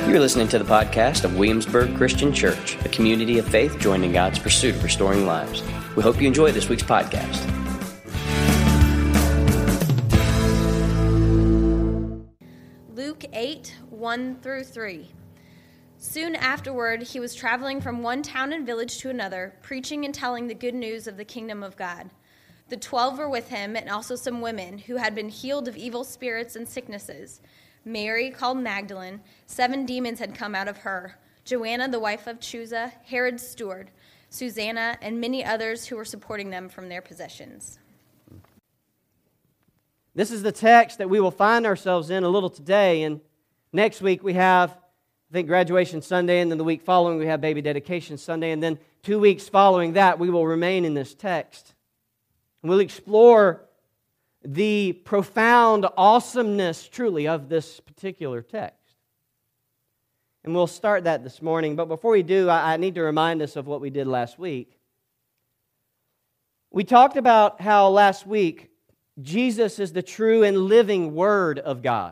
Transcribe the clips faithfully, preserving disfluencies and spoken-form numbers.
You're listening to the podcast of Williamsburg Christian Church, a community of faith joined in God's pursuit of restoring lives. We hope you enjoy this week's podcast. Luke eight, one through three. Soon afterward, he was traveling from one town and village to another, preaching and telling the good news of the kingdom of God. The twelve were with him, and also some women who had been healed of evil spirits and sicknesses. Mary, called Magdalene, seven demons had come out of her. Joanna, the wife of Chuza, Herod's steward, Susanna, and many others who were supporting them from their possessions. This is the text that we will find ourselves in a little today, and next week we have, I think, graduation Sunday, and then the week following we have baby dedication Sunday, and then two weeks following that we will remain in this text. We'll explore the profound awesomeness, truly, of this particular text. And we'll start that this morning. But before we do, I, I need to remind us of what we did last week. We talked about how last week Jesus is the true and living Word of God.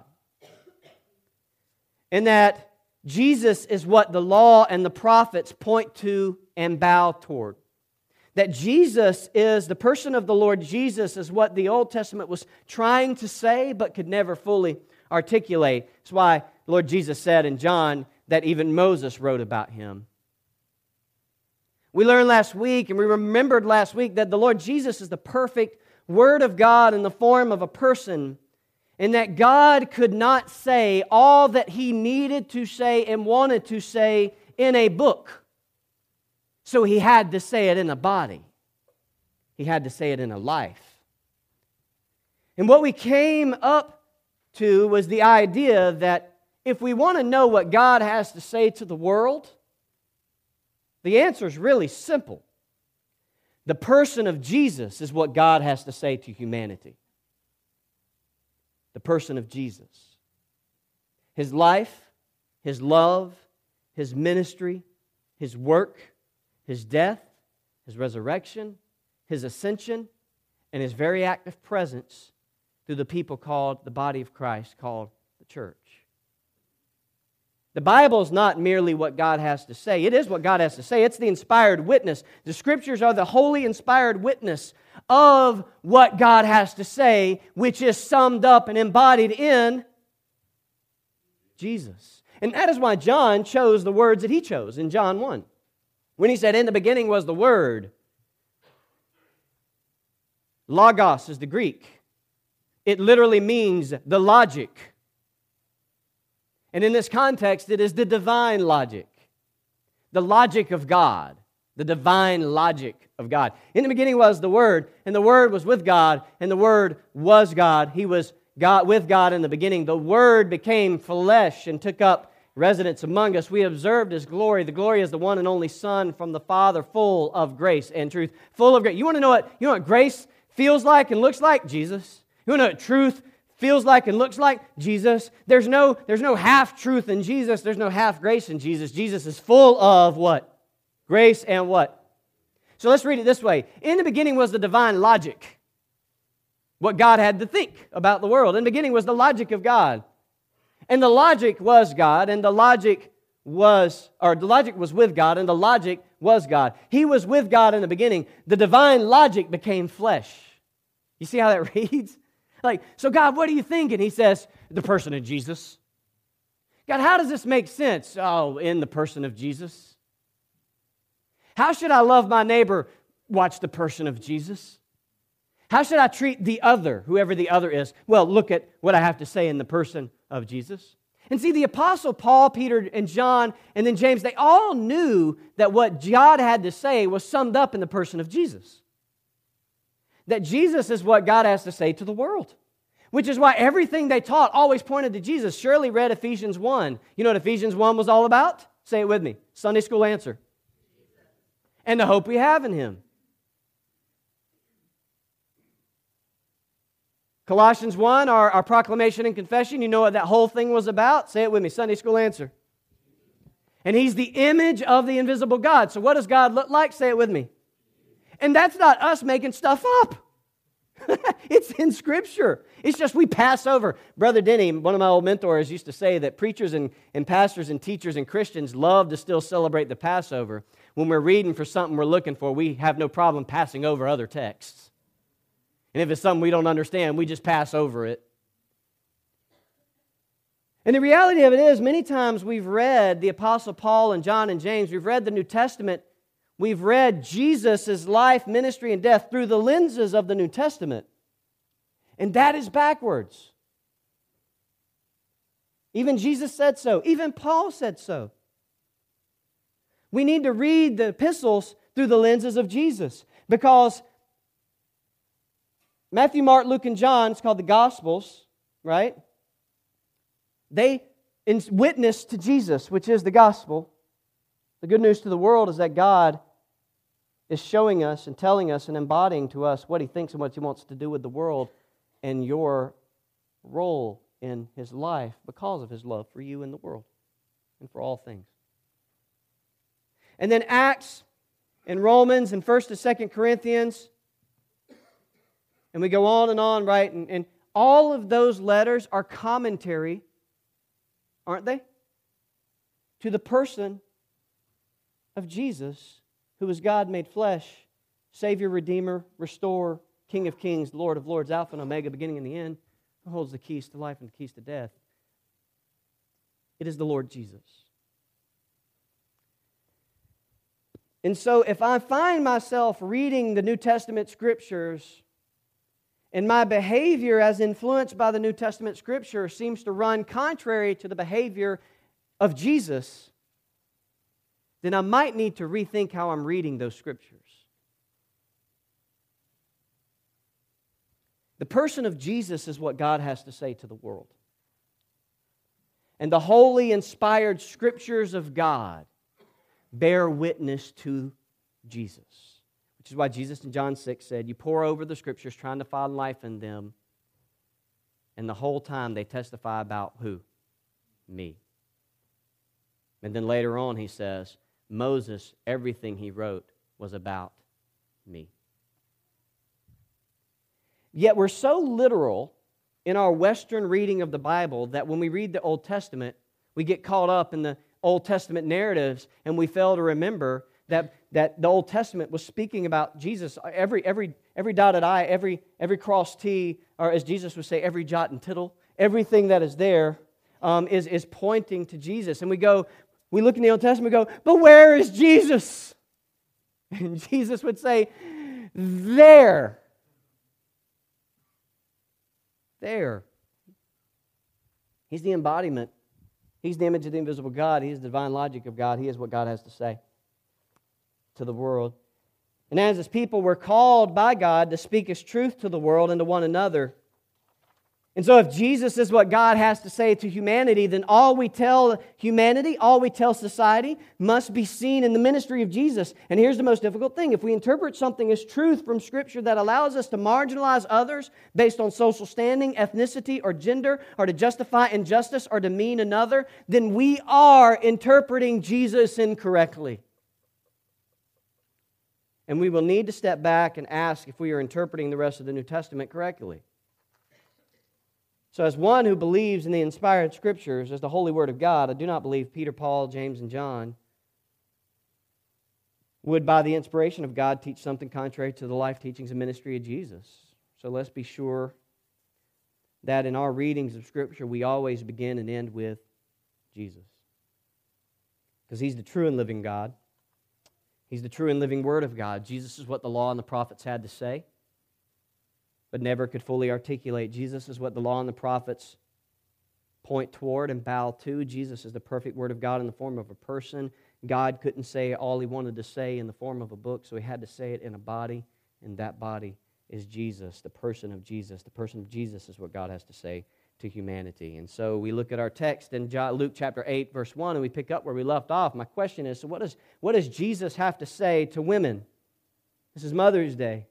And that Jesus is what the law and the prophets point to and bow toward. That Jesus is, the person of the Lord Jesus is what the Old Testament was trying to say but could never fully articulate. That's why the Lord Jesus said in John that even Moses wrote about Him. We learned last week and we remembered last week that the Lord Jesus is the perfect Word of God in the form of a person, and that God could not say all that He needed to say and wanted to say in a book. So He had to say it in a body. He had to say it in a life. And what we came up to was the idea that if we want to know what God has to say to the world, the answer is really simple. The person of Jesus is what God has to say to humanity. The person of Jesus. His life, His love, His ministry, His work, His death, His resurrection, His ascension, and His very active presence through the people called the body of Christ, called the church. The Bible is not merely what God has to say. It is what God has to say. It's the inspired witness. The Scriptures are the holy inspired witness of what God has to say, which is summed up and embodied in Jesus. And that is why John chose the words that he chose in John one. When he said, in the beginning was the Word. Logos is the Greek. It literally means the logic. And in this context, it is the divine logic. The logic of God. The divine logic of God. In the beginning was the Word, and the Word was with God, and the Word was God. He was God with God in the beginning. The Word became flesh and took up residence among us. We observed His glory. The glory is the one and only Son from the Father, full of grace and truth. Full of grace. You want to know what, you know what grace feels like and looks like? Jesus. You want to know what truth feels like and looks like? Jesus. There's no, there's no half truth in Jesus. There's no half grace in Jesus. Jesus is full of what? Grace and what? So let's read it this way. In the beginning was the divine logic. What God had to think about the world. In the beginning was the logic of God. And the logic was God, and the logic was, or the logic was with God, and the logic was God. He was with God in the beginning. The divine logic became flesh. You see how that reads? Like, so God, what do you think? And He says, the person of Jesus. God, how does this make sense? Oh, in the person of Jesus. How should I love my neighbor? Watch the person of Jesus. How should I treat the other, whoever the other is? Well, look at what I have to say in the person of Jesus. And see, the Apostle Paul, Peter, and John, and then James, they all knew that what God had to say was summed up in the person of Jesus. That Jesus is what God has to say to the world. Which is why everything they taught always pointed to Jesus. Shirley read Ephesians one. You know what Ephesians one was all about? Say it with me. Sunday school answer. And the hope we have in Him. Colossians one, our, our proclamation and confession, you know what that whole thing was about? Say it with me, Sunday school answer. And He's the image of the invisible God. So what does God look like? Say it with me. And that's not us making stuff up. It's in Scripture. It's just we pass over. Brother Denny, one of my old mentors, used to say that preachers and, and pastors and teachers and Christians love to still celebrate the Passover. When we're reading for something we're looking for, we have no problem passing over other texts. And if it's something we don't understand, we just pass over it. And the reality of it is, many times we've read the Apostle Paul and John and James, we've read the New Testament, we've read Jesus' life, ministry, and death through the lenses of the New Testament. And that is backwards. Even Jesus said so. Even Paul said so. We need to read the epistles through the lenses of Jesus, because Matthew, Mark, Luke, and John, it's called the Gospels, right? They witness to Jesus, which is the gospel. The good news to the world is that God is showing us and telling us and embodying to us what He thinks and what He wants to do with the world and your role in His life because of His love for you and the world and for all things. And then Acts and Romans and First to Second Corinthians, and we go on and on, right? And, and all of those letters are commentary, aren't they? To the person of Jesus, who is God made flesh, Savior, Redeemer, Restorer, King of Kings, Lord of Lords, Alpha and Omega, beginning and the end, who holds the keys to life and the keys to death. It is the Lord Jesus. And so if I find myself reading the New Testament Scriptures and my behavior as influenced by the New Testament Scripture seems to run contrary to the behavior of Jesus, then I might need to rethink how I'm reading those Scriptures. The person of Jesus is what God has to say to the world. And the holy, inspired Scriptures of God bear witness to Jesus. Which is why Jesus in John six said, you pore over the Scriptures trying to find life in them, and the whole time they testify about who? Me. And then later on he says, Moses, everything he wrote was about me. Yet we're so literal in our Western reading of the Bible that when we read the Old Testament, we get caught up in the Old Testament narratives and we fail to remember that, that the Old Testament was speaking about Jesus. Every, every, every dotted I, every, every cross T, or as Jesus would say, every jot and tittle, everything that is there um, is, is pointing to Jesus. And we go, we look in the Old Testament and we go, but where is Jesus? And Jesus would say, there. There. He's the embodiment. He's the image of the invisible God. He is the divine logic of God. He is what God has to say to the world. And as His people, we're called by God to speak His truth to the world and to one another. And so if Jesus is what God has to say to humanity, then all we tell humanity, all we tell society, must be seen in the ministry of Jesus. And here's the most difficult thing. If we interpret something as truth from Scripture that allows us to marginalize others based on social standing, ethnicity, or gender, or to justify injustice or demean another, then we are interpreting Jesus incorrectly. And we will need to step back and ask if we are interpreting the rest of the New Testament correctly. So as one who believes in the inspired Scriptures as the holy Word of God, I do not believe Peter, Paul, James, and John would, by the inspiration of God, teach something contrary to the life, teachings, and ministry of Jesus. So let's be sure that in our readings of Scripture, we always begin and end with Jesus. Because He's the true and living God. He's the true and living Word of God. Jesus is what the law and the prophets had to say, but never could fully articulate. Jesus is what the law and the prophets point toward and bow to. Jesus is the perfect Word of God in the form of a person. God couldn't say all He wanted to say in the form of a book, so He had to say it in a body, and that body is Jesus, the person of Jesus. The person of Jesus is what God has to say to humanity. And so we look at our text in Luke chapter eight, verse one, and we pick up where we left off. My question is, so what does, what does Jesus have to say to women? This is Mother's Day.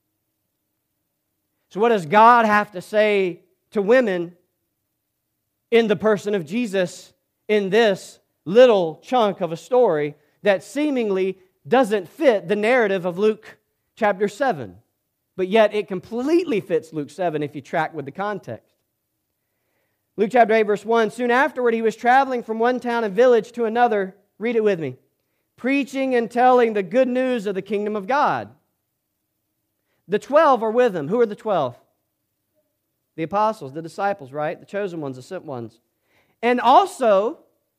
So what does God have to say to women in the person of Jesus in this little chunk of a story that seemingly doesn't fit the narrative of Luke chapter seven? but yet it completely fits Luke seven if you track with the context. Luke chapter eight, verse one, soon afterward he was traveling from one town and village to another, read it with me, preaching and telling the good news of the kingdom of God. The twelve are with him. Who are the twelve? The apostles, the disciples, right? The chosen ones, the sent ones. And also,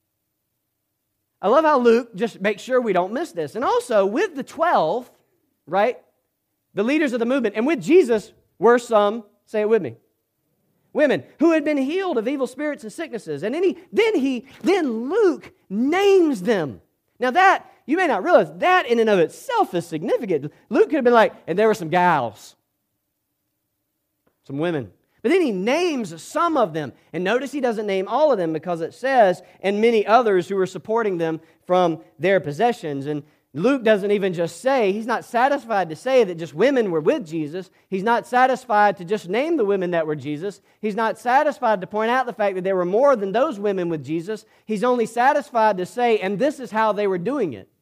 I love how Luke just makes sure we don't miss this. And also, with the twelve, right, the leaders of the movement, and with Jesus were some, say it with me, women who had been healed of evil spirits and sicknesses. And then he, then he, then Luke names them. Now that, you may not realize, that in and of itself is significant. Luke could have been like, and there were some gals, some women. But then he names some of them. And notice he doesn't name all of them because it says, and many others who were supporting them from their possessions. And Luke doesn't even just say, he's not satisfied to say that just women were with Jesus. He's not satisfied to just name the women that were Jesus. He's not satisfied to point out the fact that there were more than those women with Jesus. He's only satisfied to say, and this is how they were doing it.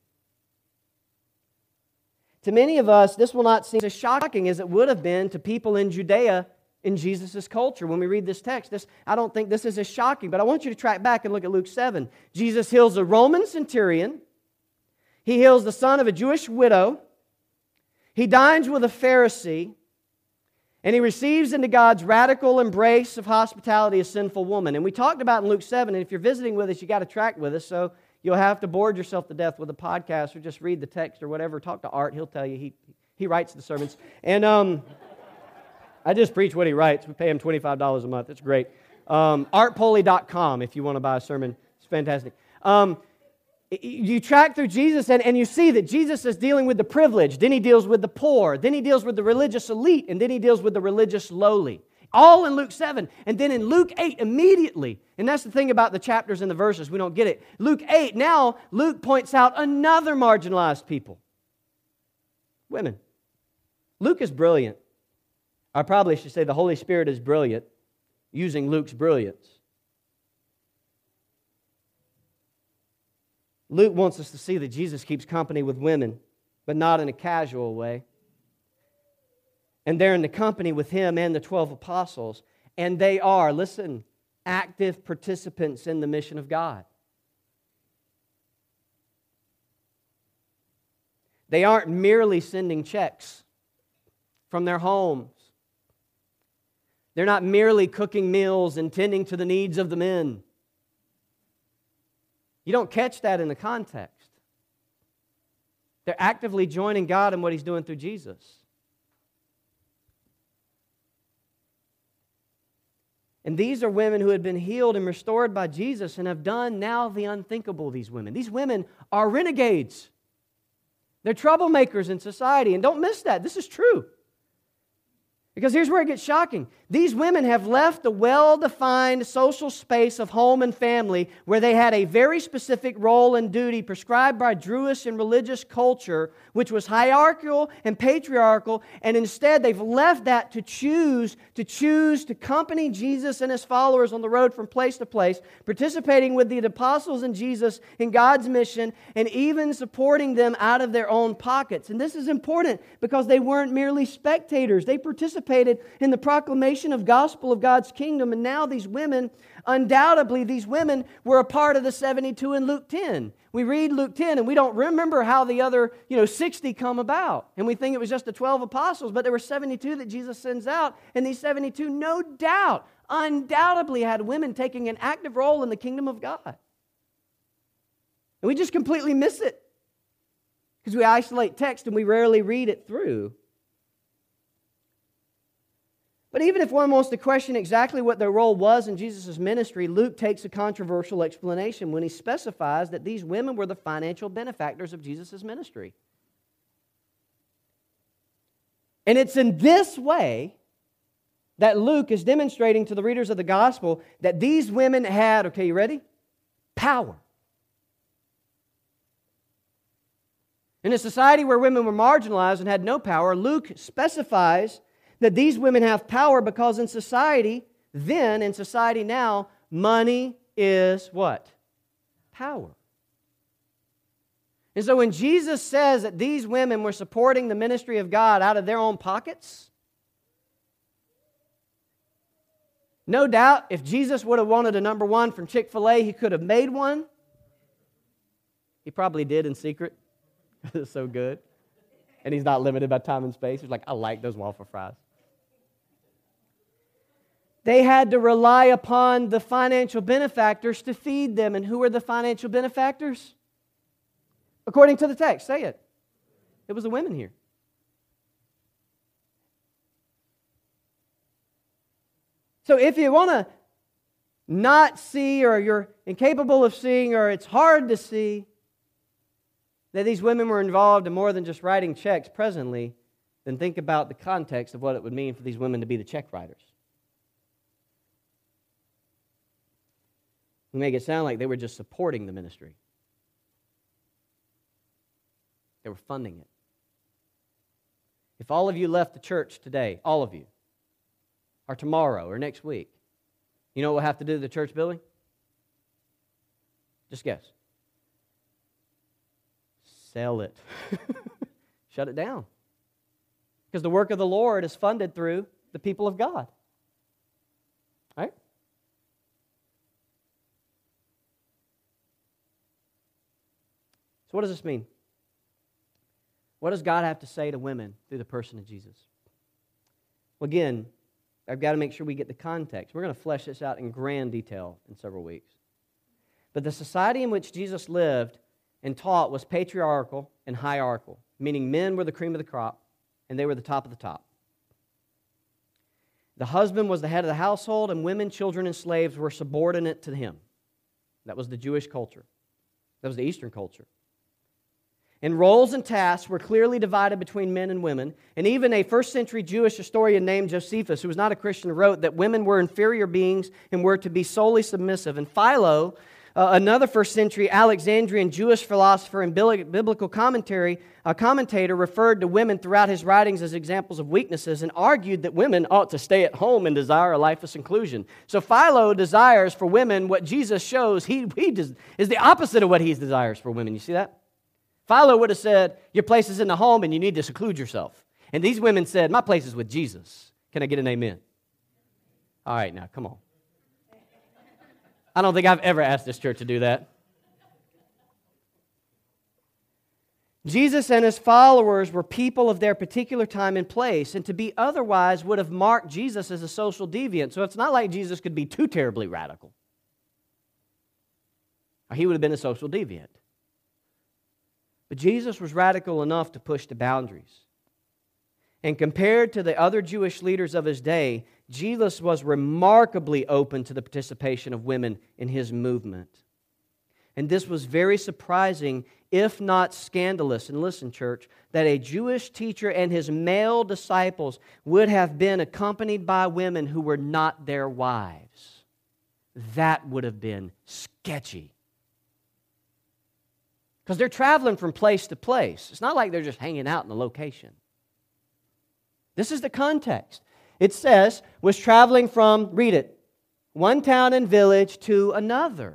To many of us, this will not seem as shocking as it would have been to people in Judea in Jesus' culture. When we read this text, this, I don't think this is as shocking, but I want you to track back and look at Luke seven. Jesus heals a Roman centurion. He heals the son of a Jewish widow. He dines with a Pharisee. And he receives into God's radical embrace of hospitality a sinful woman. And we talked about in Luke seven, and if you're visiting with us, you got to track with us, so you'll have to bored yourself to death with a podcast or just read the text or whatever. Talk to Art, he'll tell you. He, he writes the sermons. And um, I just preach what he writes. We pay him twenty-five dollars a month. It's great. Um, art poley dot com if you want to buy a sermon. It's fantastic. Um, You track through Jesus and, and you see that Jesus is dealing with the privileged, then he deals with the poor, then he deals with the religious elite, and then he deals with the religious lowly. All in Luke seven. And then in Luke eight, immediately, and that's the thing about the chapters and the verses, we don't get it. Luke eight, now Luke points out another marginalized people. Women. Luke is brilliant. I probably should say the Holy Spirit is brilliant, using Luke's brilliance. Luke wants us to see that Jesus keeps company with women, but not in a casual way. And they're in the company with him and the twelve apostles. And they are, listen, active participants in the mission of God. They aren't merely sending checks from their homes. They're not merely cooking meals and tending to the needs of the men. You don't catch that in the context. They're actively joining God in what he's doing through Jesus. And these are women who had been healed and restored by Jesus and have done now the unthinkable, these women. These women are renegades. They're troublemakers in society. And don't miss that. This is true. Because here's where it gets shocking. These women have left the well-defined social space of home and family where they had a very specific role and duty prescribed by Jewish and religious culture, which was hierarchical and patriarchal, and instead they've left that to choose, to choose to accompany Jesus and his followers on the road from place to place, participating with the apostles and Jesus in God's mission, and even supporting them out of their own pockets. And this is important because they weren't merely spectators. They participated in the proclamation of gospel of God's kingdom. And now these women, undoubtedly these women were a part of the seventy-two in Luke ten. We read Luke ten and we don't remember how the other, you know, sixty come about. And we think it was just the twelve apostles, but there were seventy-two that Jesus sends out. And these seventy-two, no doubt, undoubtedly had women taking an active role in the kingdom of God. And we just completely miss it because we isolate text and we rarely read it through. But even if one wants to question exactly what their role was in Jesus' ministry, Luke takes a controversial explanation when he specifies that these women were the financial benefactors of Jesus' ministry. And it's in this way that Luke is demonstrating to the readers of the gospel that these women had, okay, you ready? Power. In a society where women were marginalized and had no power, Luke specifies that these women have power because in society, then, in society now, money is what? Power. And so when Jesus says that these women were supporting the ministry of God out of their own pockets, no doubt if Jesus would have wanted a number one from Chick-fil-A, he could have made one. He probably did in secret. It's so good. And he's not limited by time and space. He's like, I like those waffle fries. They had to rely upon the financial benefactors to feed them. And who are the financial benefactors? According to the text, say it. It was the women here. So if you want to not see, or you're incapable of seeing, or it's hard to see that these women were involved in more than just writing checks presently, then think about the context of what it would mean for these women to be the check writers. We make it sound like they were just supporting the ministry. They were funding it. If all of you left the church today, all of you, or tomorrow, or next week, you know what we'll have to do to the church building? Just guess. Sell it. Shut it down. Because the work of the Lord is funded through the people of God. All right? So what does this mean? What does God have to say to women through the person of Jesus? Well, again, I've got to make sure we get the context. We're going to flesh this out in grand detail in several weeks. But the society in which Jesus lived and taught was patriarchal and hierarchical, meaning men were the cream of the crop and they were the top of the top. The husband was the head of the household, and women, children, and slaves were subordinate to him. That was the Jewish culture. That was the Eastern culture. And roles and tasks were clearly divided between men and women. And even a first century Jewish historian named Josephus, who was not a Christian, wrote that women were inferior beings and were to be solely submissive. And Philo, uh, another first century Alexandrian Jewish philosopher and biblical commentary uh, commentator, referred to women throughout his writings as examples of weaknesses and argued that women ought to stay at home and desire a life of seclusion. So Philo desires for women what Jesus shows he, he does, is the opposite of what he desires for women. You see that? Philo would have said, your place is in the home and you need to seclude yourself. And these women said, my place is with Jesus. Can I get an amen? All right, now, come on. I don't think I've ever asked this church to do that. Jesus and his followers were people of their particular time and place, and to be otherwise would have marked Jesus as a social deviant. So it's not like Jesus could be too terribly radical, or he would have been a social deviant. But Jesus was radical enough to push the boundaries. And compared to the other Jewish leaders of his day, Jesus was remarkably open to the participation of women in his movement. And this was very surprising, if not scandalous. And listen, church, that a Jewish teacher and his male disciples would have been accompanied by women who were not their wives. That would have been sketchy. Because they're traveling from place to place. It's not like they're just hanging out in a location. This is the context. It says, was traveling from, read it, one town and village to another.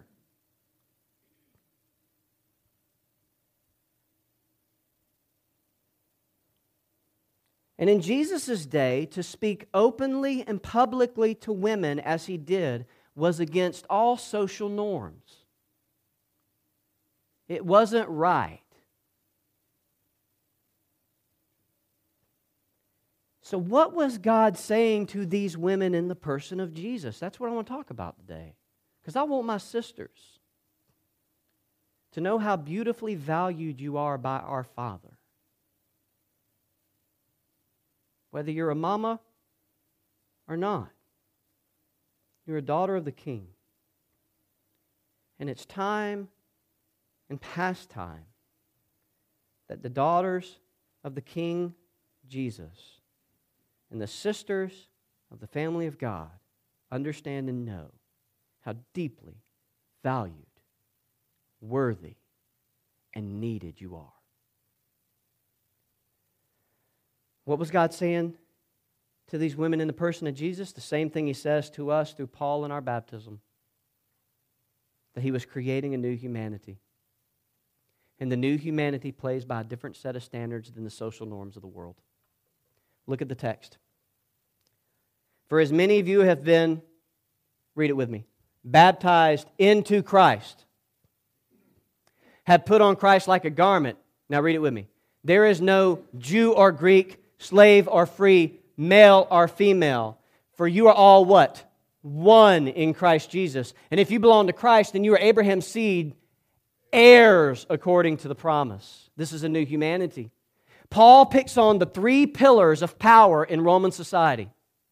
And in Jesus' day, to speak openly and publicly to women as he did was against all social norms. It wasn't right. So what was God saying to these women in the person of Jesus? That's what I want to talk about today. Because I want my sisters to know how beautifully valued you are by our Father. Whether you're a mama or not, you're a daughter of the King. And it's time and past time that the daughters of the King Jesus and the sisters of the family of God understand and know how deeply valued, worthy, and needed you are. What was God saying to these women in the person of Jesus? The same thing he says to us through Paul in our baptism. That he was creating a new humanity. And the new humanity plays by a different set of standards than the social norms of the world. Look at the text. For as many of you have been, read it with me, baptized into Christ, have put on Christ like a garment. Now read it with me. There is no Jew or Greek, slave or free, male or female. For you are all what? One in Christ Jesus. And if you belong to Christ, then you are Abraham's seed, heirs according to the promise. This is a new humanity. Paul picks on the three pillars of power in Roman society.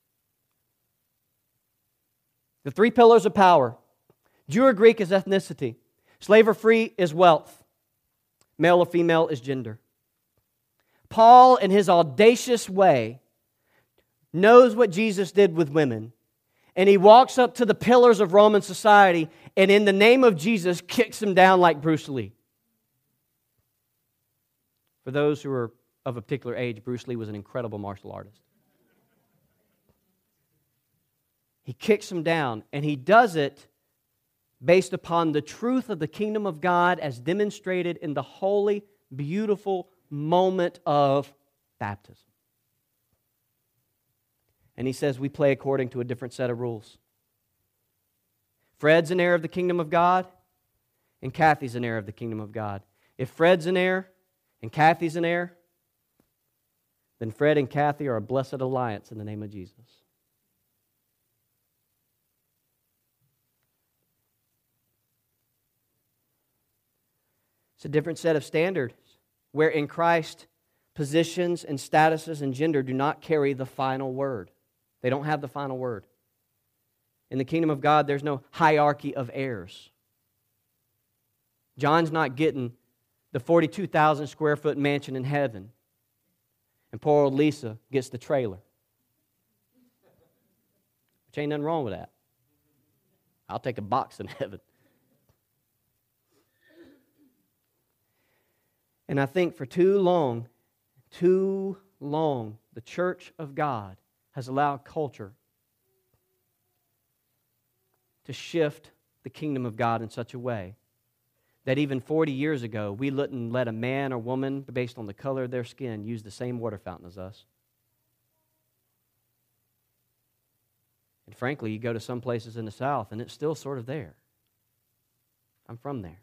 The three pillars of power. Jew or Greek is ethnicity. Slave or free is wealth. Male or female is gender. Paul, in his audacious way, knows what Jesus did with women. And he walks up to the pillars of Roman society and in the name of Jesus kicks them down like Bruce Lee. For those who are of a particular age, Bruce Lee was an incredible martial artist. He kicks them down, and he does it based upon the truth of the kingdom of God as demonstrated in the holy, beautiful moment of baptism. And he says we play according to a different set of rules. Fred's an heir of the kingdom of God, and Kathy's an heir of the kingdom of God. If Fred's an heir and Kathy's an heir, then Fred and Kathy are a blessed alliance in the name of Jesus. It's a different set of standards, where in Christ, positions and statuses and gender do not carry the final word. They don't have the final word. In the kingdom of God, there's no hierarchy of heirs. John's not getting the forty-two thousand square foot mansion in heaven, and poor old Lisa gets the trailer. Which ain't nothing wrong with that. I'll take a box in heaven. And I think for too long, too long, the church of God has allowed culture to shift the kingdom of God in such a way that even forty years ago, we wouldn't let a man or woman, based on the color of their skin, use the same water fountain as us. And frankly, you go to some places in the South, and it's still sort of there. I'm from there.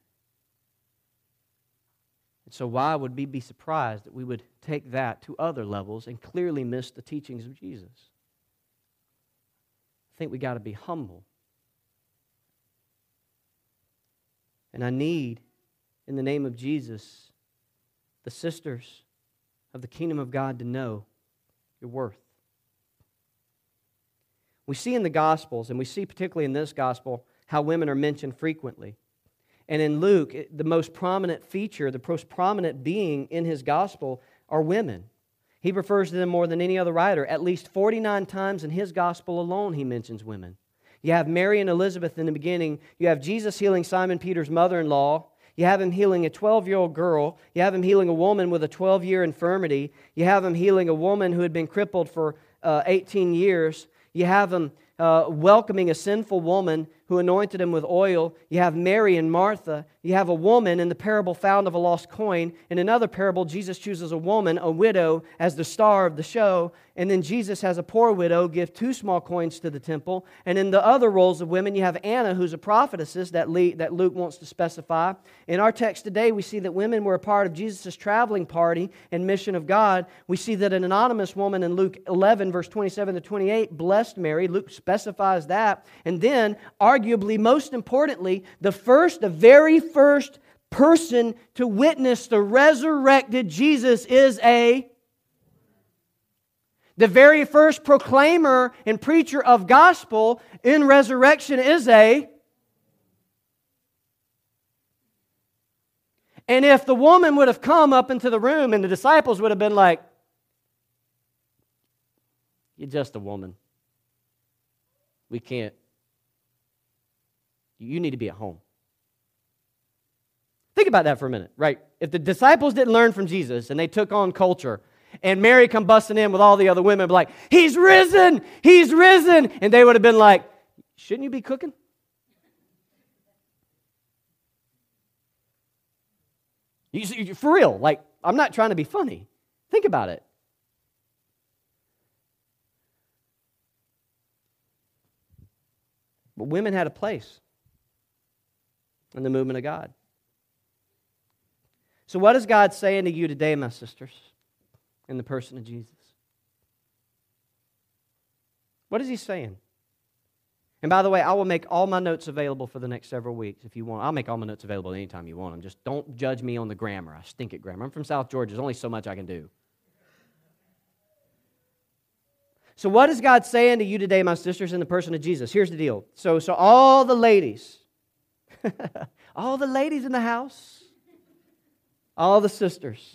And so why would we be surprised that we would take that to other levels and clearly miss the teachings of Jesus? I think we got to be humble. And I need, in the name of Jesus, the sisters of the kingdom of God to know your worth. We see in the Gospels, and we see particularly in this Gospel, how women are mentioned frequently. And in Luke, the most prominent feature, the most prominent being in his Gospel are women. He refers to them more than any other writer. At least forty-nine times in his Gospel alone he mentions women. You have Mary and Elizabeth in the beginning. You have Jesus healing Simon Peter's mother-in-law. You have him healing a twelve-year-old girl. You have him healing a woman with a twelve-year infirmity. You have him healing a woman who had been crippled for uh, eighteen years. You have him uh, welcoming a sinful woman who anointed him with oil. You have Mary and Martha. You have a woman in the parable found of a lost coin. In another parable, Jesus chooses a woman, a widow, as the star of the show. And then Jesus has a poor widow give two small coins to the temple. And in the other roles of women, you have Anna, who's a prophetess that Luke wants to specify. In our text today, we see that women were a part of Jesus' traveling party and mission of God. We see that an anonymous woman in Luke eleven, verse twenty-seven to twenty-eight, blessed Mary. Luke specifies that. And then, arguably, most importantly, the first, the very first person to witness the resurrected Jesus is a The very first proclaimer and preacher of gospel in resurrection is a. And if the woman would have come up into the room and the disciples would have been like, "You're just a woman. We can't. You need to be at home." Think about that for a minute, right? If the disciples didn't learn from Jesus and they took on culture, and Mary come busting in with all the other women, be like, "He's risen! He's risen!" And they would have been like, "Shouldn't you be cooking?" You, you, for real, like, I'm not trying to be funny. Think about it. But women had a place in the movement of God. So what is God saying to you today, my sisters, in the person of Jesus? What is He saying? And by the way, I will make all my notes available for the next several weeks if you want. I'll make all my notes available anytime you want them. Just don't judge me on the grammar. I stink at grammar. I'm from South Georgia. There's only so much I can do. So what is God saying to you today, my sisters, in the person of Jesus? Here's the deal. So, so all the ladies, all the ladies in the house, all the sisters,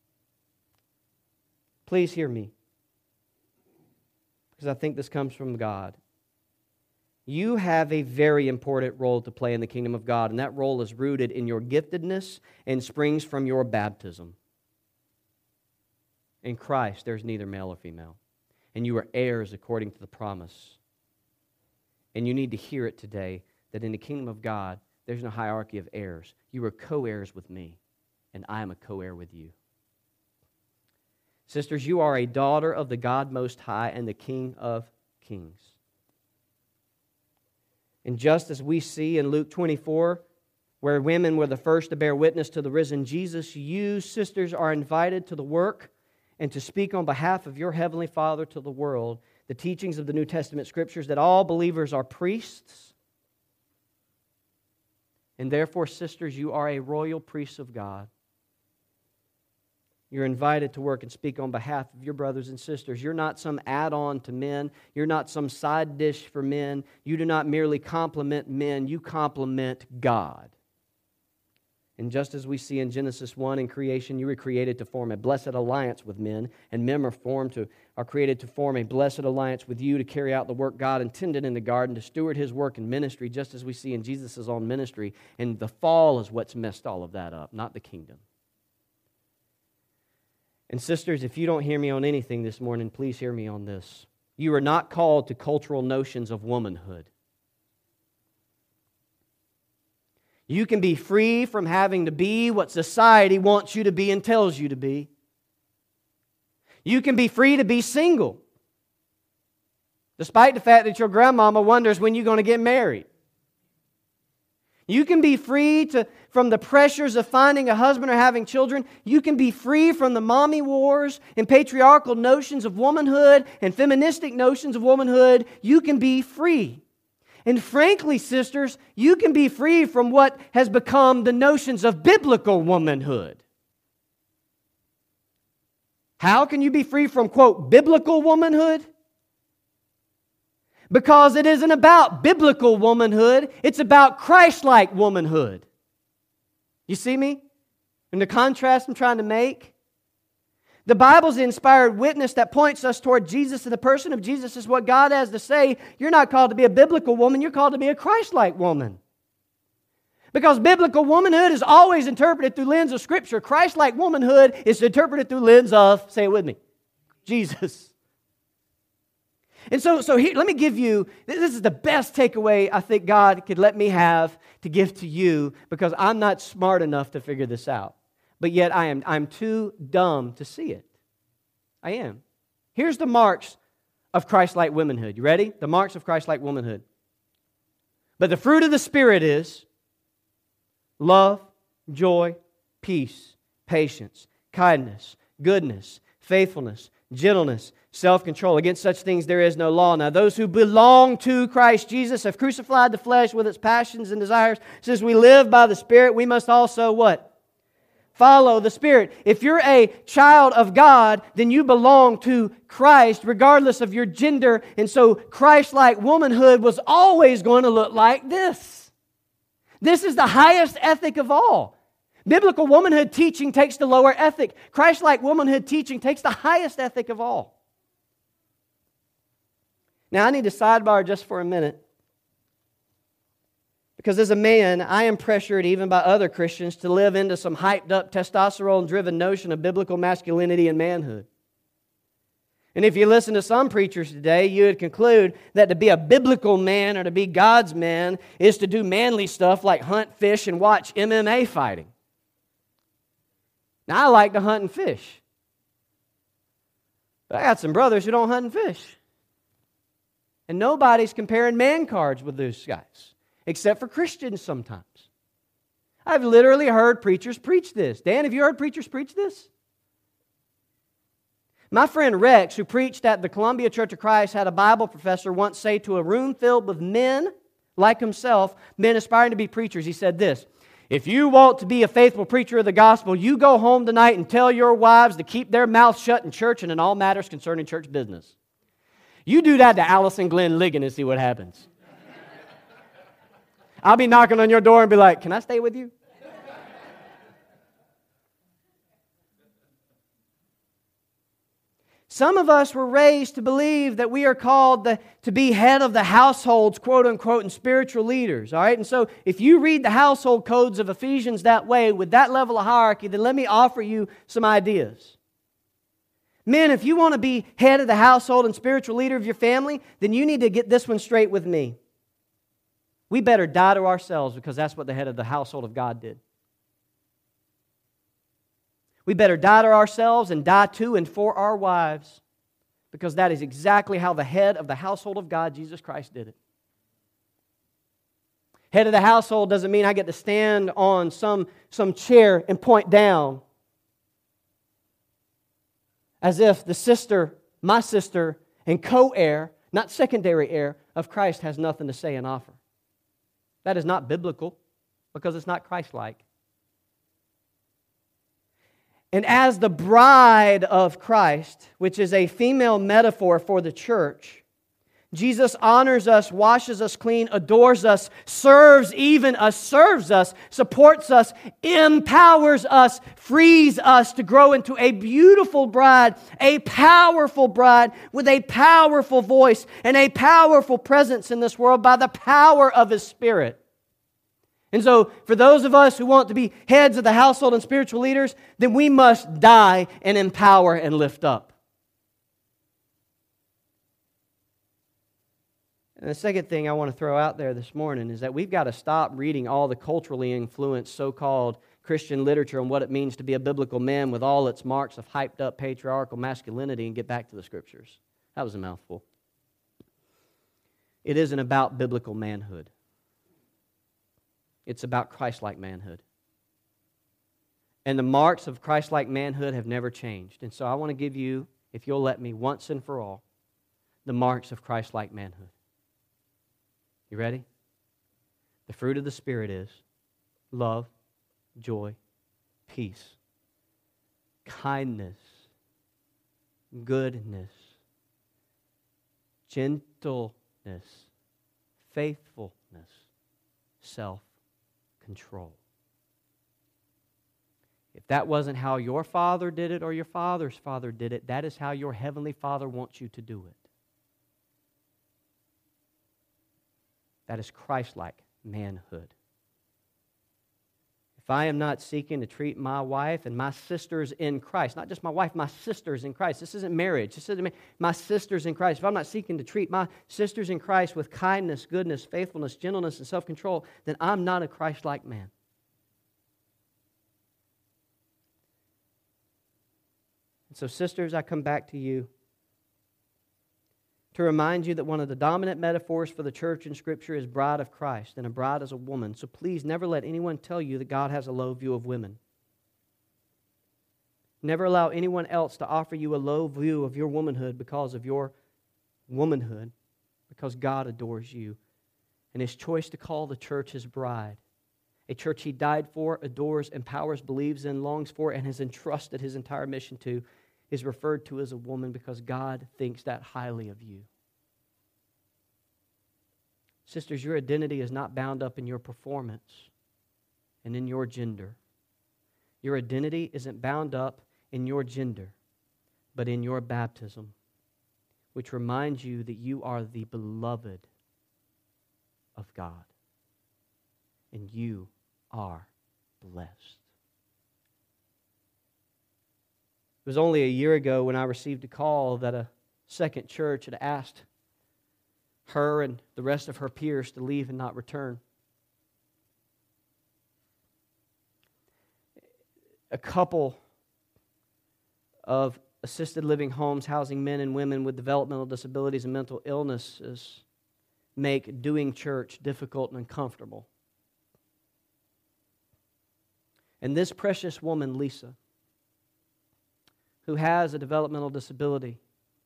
please hear me, because I think this comes from God. You have a very important role to play in the kingdom of God, and that role is rooted in your giftedness and springs from your baptism. In Christ, there's neither male or female, and you are heirs according to the promise. And you need to hear it today, that in the kingdom of God, there's no hierarchy of heirs. You are co-heirs with me, and I am a co-heir with you. Sisters, you are a daughter of the God Most High and the King of Kings. And just as we see in Luke twenty-four, where women were the first to bear witness to the risen Jesus, you, sisters, are invited to the work and to speak on behalf of your Heavenly Father to the world the teachings of the New Testament Scriptures, that all believers are priests. And therefore, sisters, you are a royal priest of God. You're invited to work and speak on behalf of your brothers and sisters. You're not some add-on to men. You're not some side dish for men. You do not merely compliment men. You compliment God. And just as we see in Genesis one in creation, you were created to form a blessed alliance with men, and men are formed to are created to form a blessed alliance with you to carry out the work God intended in the garden, to steward His work in ministry, just as we see in Jesus' own ministry. And the fall is what's messed all of that up, not the kingdom. And sisters, if you don't hear me on anything this morning, please hear me on this. You are not called to cultural notions of womanhood. You can be free from having to be what society wants you to be and tells you to be. You can be free to be single, despite the fact that your grandmama wonders when you're going to get married. You can be free to, from the pressures of finding a husband or having children. You can be free from the mommy wars and patriarchal notions of womanhood and feministic notions of womanhood. You can be free. And frankly, sisters, you can be free from what has become the notions of biblical womanhood. How can you be free from, quote, biblical womanhood? Because it isn't about biblical womanhood, it's about Christ-like womanhood. You see me? And the contrast I'm trying to make? The Bible's the inspired witness that points us toward Jesus, and the person of Jesus is what God has to say. You're not called to be a biblical woman, you're called to be a Christ-like woman. Because biblical womanhood is always interpreted through the lens of Scripture. Christ-like womanhood is interpreted through the lens of, say it with me, Jesus. And so, so here, let me give you, this is the best takeaway I think God could let me have to give to you, because I'm not smart enough to figure this out. But yet I am I'm too dumb to see it. I am. Here's the marks of Christ-like womanhood. You ready? The marks of Christ-like womanhood. But the fruit of the Spirit is love, joy, peace, patience, kindness, goodness, faithfulness, gentleness, self-control. Against such things there is no law. Now those who belong to Christ Jesus have crucified the flesh with its passions and desires. Since we live by the Spirit, we must also what? Follow the Spirit. If you're a child of God, then you belong to Christ regardless of your gender. And so Christ-like womanhood was always going to look like this. This is the highest ethic of all. Biblical womanhood teaching takes the lower ethic. Christ-like womanhood teaching takes the highest ethic of all. Now I need to sidebar just for a minute. Because as a man, I am pressured even by other Christians to live into some hyped up, testosterone-driven notion of biblical masculinity and manhood. And if you listen to some preachers today, you would conclude that to be a biblical man or to be God's man is to do manly stuff like hunt, fish, and watch M M A fighting. Now, I like to hunt and fish. But I got some brothers who don't hunt and fish. And nobody's comparing man cards with those guys, except for Christians sometimes. I've literally heard preachers preach this. Dan, have you heard preachers preach this? My friend Rex, who preached at the Columbia Church of Christ, had a Bible professor once say to a room filled with men like himself, men aspiring to be preachers, he said this: if you want to be a faithful preacher of the gospel, you go home tonight and tell your wives to keep their mouths shut in church and in all matters concerning church business. You do that to Allison Glenn Ligon and see what happens. I'll be knocking on your door and be like, can I stay with you? Some of us were raised to believe that we are called the, to be head of the households, quote unquote, and spiritual leaders. All right, and so if you read the household codes of Ephesians that way, with that level of hierarchy, then let me offer you some ideas. Men, if you want to be head of the household and spiritual leader of your family, then you need to get this one straight with me. We better die to ourselves, because that's what the head of the household of God did. We better die to ourselves and die to and for our wives, because that is exactly how the head of the household of God, Jesus Christ, did it. Head of the household doesn't mean I get to stand on some, some chair and point down as if the sister, my sister, and co-heir, not secondary heir, of Christ has nothing to say and offer. That is not biblical, because it's not Christ-like. And as the bride of Christ, which is a female metaphor for the church, Jesus honors us, washes us clean, adores us, serves even us, serves us, supports us, empowers us, frees us to grow into a beautiful bride, a powerful bride with a powerful voice and a powerful presence in this world by the power of His Spirit. And so, for those of us who want to be heads of the household and spiritual leaders, then we must die and empower and lift up. And the second thing I want to throw out there this morning is that we've got to stop reading all the culturally influenced so-called Christian literature on what it means to be a biblical man with all its marks of hyped-up patriarchal masculinity and get back to the Scriptures. That was a mouthful. It isn't about biblical manhood. It's about Christ-like manhood. And the marks of Christ-like manhood have never changed. And so I want to give you, if you'll let me, once and for all, the marks of Christ-like manhood. You ready? The fruit of the Spirit is love, joy, peace, kindness, goodness, gentleness, faithfulness, self-control. If that wasn't how your father did it or your father's father did it, that is how your heavenly Father wants you to do it. That is Christ-like manhood. If I am not seeking to treat my wife and my sisters in Christ, not just my wife, my sisters in Christ. This isn't marriage. This isn't my sisters in Christ. If I'm not seeking to treat my sisters in Christ with kindness, goodness, faithfulness, gentleness, and self-control, then I'm not a Christ-like man. And so, sisters, I come back to you to remind you that one of the dominant metaphors for the church in Scripture is bride of Christ, and a bride is a woman. So please never let anyone tell you that God has a low view of women. Never allow anyone else to offer you a low view of your womanhood because of your womanhood, because God adores you. And His choice to call the church His bride, a church He died for, adores, empowers, believes in, longs for, and has entrusted His entire mission to, is referred to as a woman because God thinks that highly of you. Sisters, your identity is not bound up in your performance and in your gender. Your identity isn't bound up in your gender, but in your baptism, which reminds you that you are the beloved of God, and you are blessed. It was only a year ago when I received a call that a second church had asked her and the rest of her peers to leave and not return. A couple of assisted living homes housing men and women with developmental disabilities and mental illnesses make doing church difficult and uncomfortable. And this precious woman, Lisa, who has a developmental disability,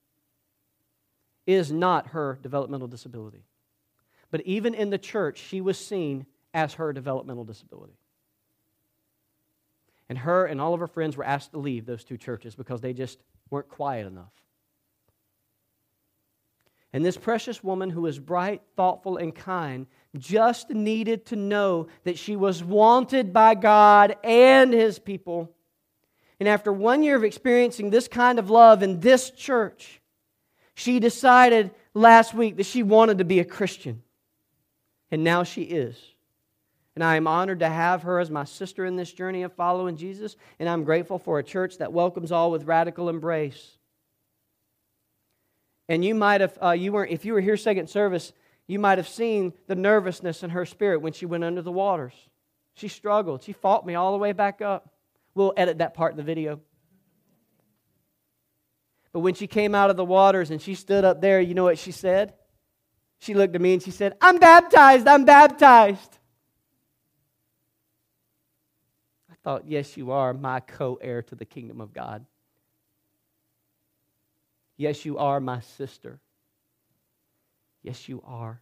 is not her developmental disability. But even in the church, she was seen as her developmental disability. And her and all of her friends were asked to leave those two churches because they just weren't quiet enough. And this precious woman, who was bright, thoughtful, and kind, just needed to know that she was wanted by God and His people. And after one year of experiencing this kind of love in this church, she decided last week that she wanted to be a Christian. And now she is. And I am honored to have her as my sister in this journey of following Jesus. And I'm grateful for a church that welcomes all with radical embrace. And you might have, uh, you weren't, if you were here second service, you might have seen the nervousness in her spirit when she went under the waters. She struggled. She fought me all the way back up. We'll edit that part in the video. But when she came out of the waters and she stood up there, you know what she said? She looked at me and she said, "I'm baptized, I'm baptized." I thought, yes, you are my co-heir to the kingdom of God. Yes, you are my sister. Yes, you are.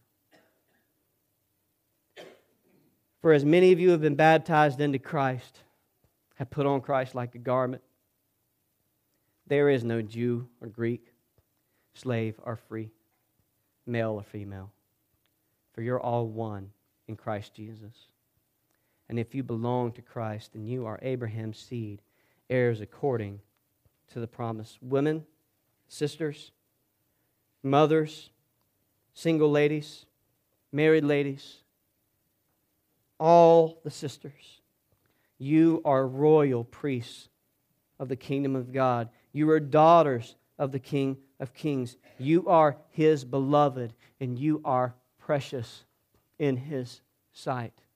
For as many of you have been baptized into Christ, have put on Christ like a garment, there is no Jew or Greek, slave or free, male or female, for you're all one in Christ Jesus. And if you belong to Christ, then you are Abraham's seed, heirs according to the promise. Women, sisters, mothers, single ladies, married ladies, all the sisters, you are royal priests of the kingdom of God. You are daughters of the King of Kings. You are His beloved, and you are precious in His sight.